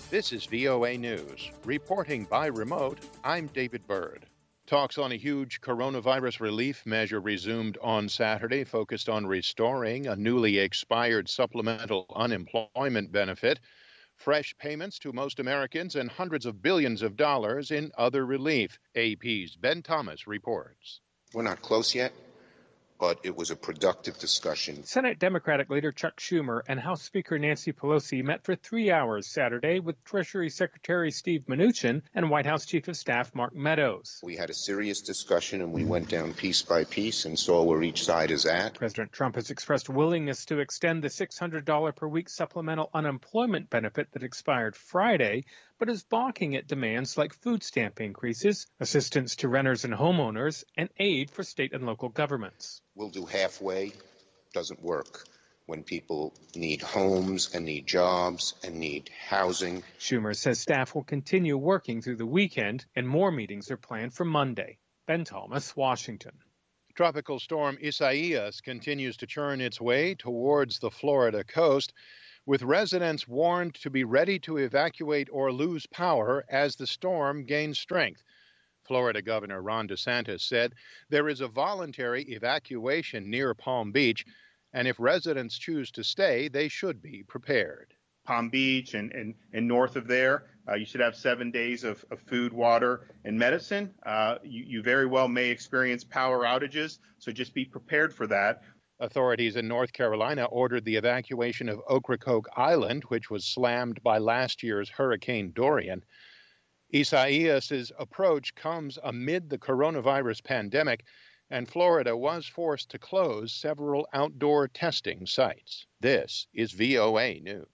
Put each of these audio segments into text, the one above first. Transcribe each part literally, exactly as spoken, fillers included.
This is V O A News. Reporting by remote, I'm David Byrd. Talks on a huge coronavirus relief measure resumed on Saturday, focused on restoring a newly expired supplemental unemployment benefit, fresh payments to most Americans, and hundreds of billions of dollars in other relief. A P's Ben Thomas reports. We're not close yet, but it was a productive discussion. Senate Democratic leader Chuck Schumer and House Speaker Nancy Pelosi met for three hours Saturday with Treasury Secretary Steve Mnuchin and White House Chief of Staff Mark Meadows. We had a serious discussion and we went down piece by piece and saw where each side is at. President Trump has expressed willingness to extend the six hundred dollars per week supplemental unemployment benefit that expired Friday, but is balking at demands like food stamp increases, assistance to renters and homeowners, and aid for state and local governments. We'll do halfway. Doesn't work when people need homes and need jobs and need housing. Schumer says staff will continue working through the weekend, and more meetings are planned for Monday. Ben Thomas, Washington. Tropical storm Isaias continues to churn its way towards the Florida coast, with residents warned to be ready to evacuate or lose power as the storm gains strength. Florida Governor Ron DeSantis said there is a voluntary evacuation near Palm Beach, and if residents choose to stay, they should be prepared. Palm Beach and, and, and north of there, uh, you should have seven days of, of food, water, and medicine. Uh, you, you very well may experience power outages, so just be prepared for that. Authorities in North Carolina ordered the evacuation of Ocracoke Island, which was slammed by last year's Hurricane Dorian. Isaias's approach comes amid the coronavirus pandemic, and Florida was forced to close several outdoor testing sites. This is V O A News.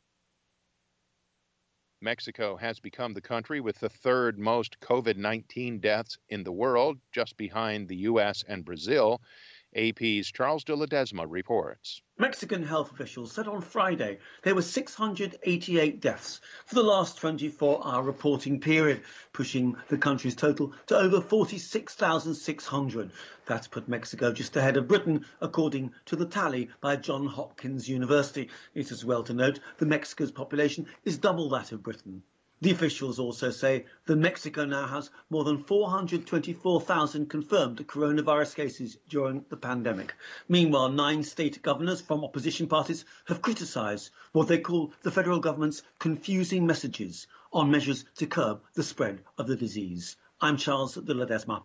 Mexico has become the country with the third most COVID nineteen deaths in the world, just behind the U S and Brazil. A P's Charles de Ledesma reports. Mexican health officials said on Friday there were six hundred eighty-eight deaths for the last twenty-four hour reporting period, pushing the country's total to over forty-six thousand six hundred. That's put Mexico just ahead of Britain, according to the tally by Johns Hopkins University. It is well to note that Mexico's population is double that of Britain. The officials also say that Mexico now has more than four hundred twenty-four thousand confirmed coronavirus cases during the pandemic. Meanwhile, nine state governors from opposition parties have criticised what they call the federal government's confusing messages on measures to curb the spread of the disease. I'm Charles de Ledesma.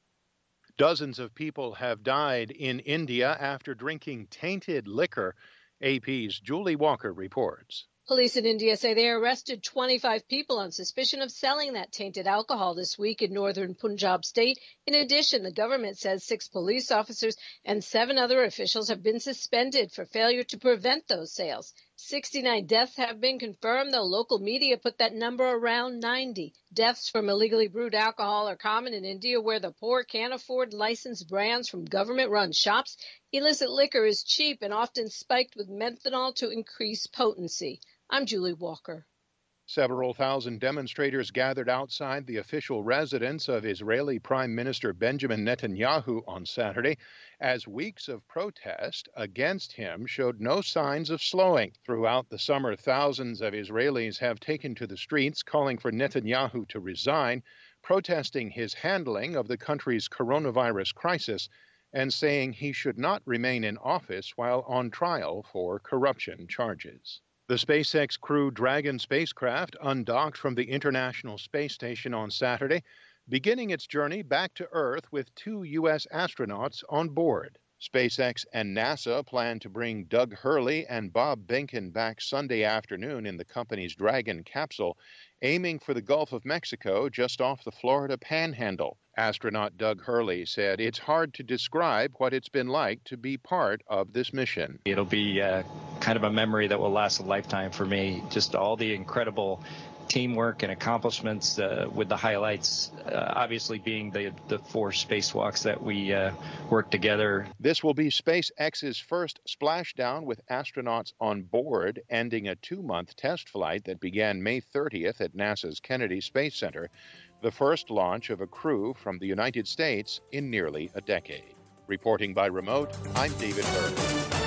Dozens of people have died in India after drinking tainted liquor. A P's Julie Walker reports. Police in India say they arrested twenty-five people on suspicion of selling that tainted alcohol this week in northern Punjab state. In addition, the government says six police officers and seven other officials have been suspended for failure to prevent those sales. sixty-nine deaths have been confirmed, though local media put that number around ninety. Deaths from illegally brewed alcohol are common in India, where the poor can't afford licensed brands from government-run shops. Illicit liquor is cheap and often spiked with methanol to increase potency. I'm Julie Walker. Several thousand demonstrators gathered outside the official residence of Israeli Prime Minister Benjamin Netanyahu on Saturday as weeks of protest against him showed no signs of slowing. Throughout the summer, thousands of Israelis have taken to the streets calling for Netanyahu to resign, protesting his handling of the country's coronavirus crisis and saying he should not remain in office while on trial for corruption charges. The SpaceX Crew Dragon spacecraft undocked from the International Space Station on Saturday, beginning its journey back to Earth with two U S astronauts on board. SpaceX and NASA plan to bring Doug Hurley and Bob Behnken back Sunday afternoon in the company's Dragon capsule, aiming for the Gulf of Mexico just off the Florida Panhandle. Astronaut Doug Hurley said it's hard to describe what it's been like to be part of this mission. It'll be uh, kind of a memory that will last a lifetime for me. Just all the incredible teamwork and accomplishments, uh, with the highlights uh, obviously being the, the four spacewalks that we uh, worked together. This will be SpaceX's first splashdown with astronauts on board, ending a two-month test flight that began May thirtieth at NASA's Kennedy Space Center, the first launch of a crew from the United States in nearly a decade. Reporting by remote, I'm David Byrd.